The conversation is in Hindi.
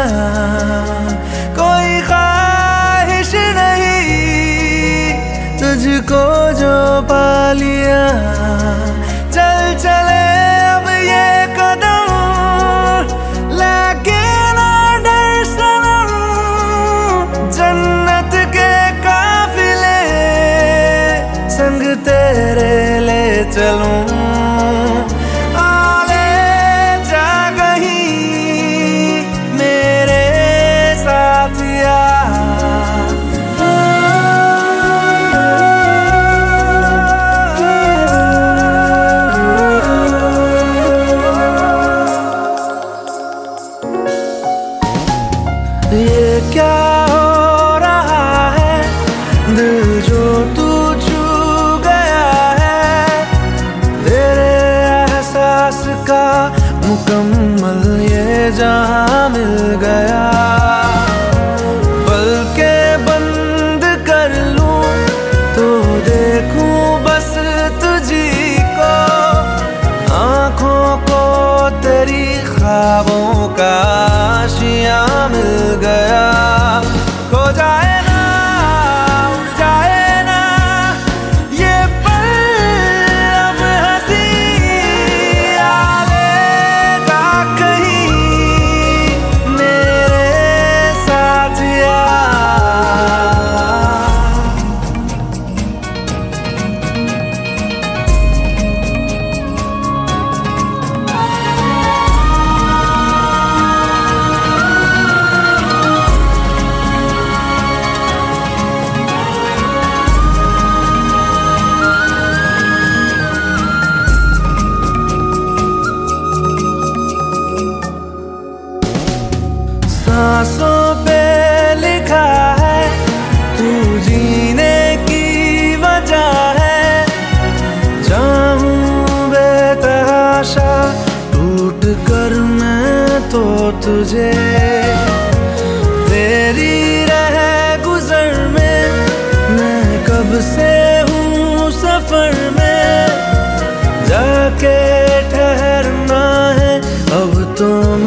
कोई ख्वाहिश नहीं, तुझको जो पा लिया। चल चले अब ये कदम, लेके ना डर सनम। जन्नत के काफिले संग तेरे ले चलूं। ये क्या हो रहा है, दिल जो तू छू गया है। तेरे एहसास का मुकम्मल ये जहां मिल गया। पलकें बंद कर लूं तो देखूं बस तुझी को। आंखों को तेरी ख्वाबों का आशियां मिल गया। खो जाए ना, उड़ जाए ना ये पल अब हंसी। आले जा कहीं मेरे साथ सांसों पे लिखा है तू जीने की वजह है। चाहूं बेतहाशा टूट कर मैं तो तुझे। तेरी रह गुजर में मैं कब से हूँ सफर में। जाके ठहरना है अब तो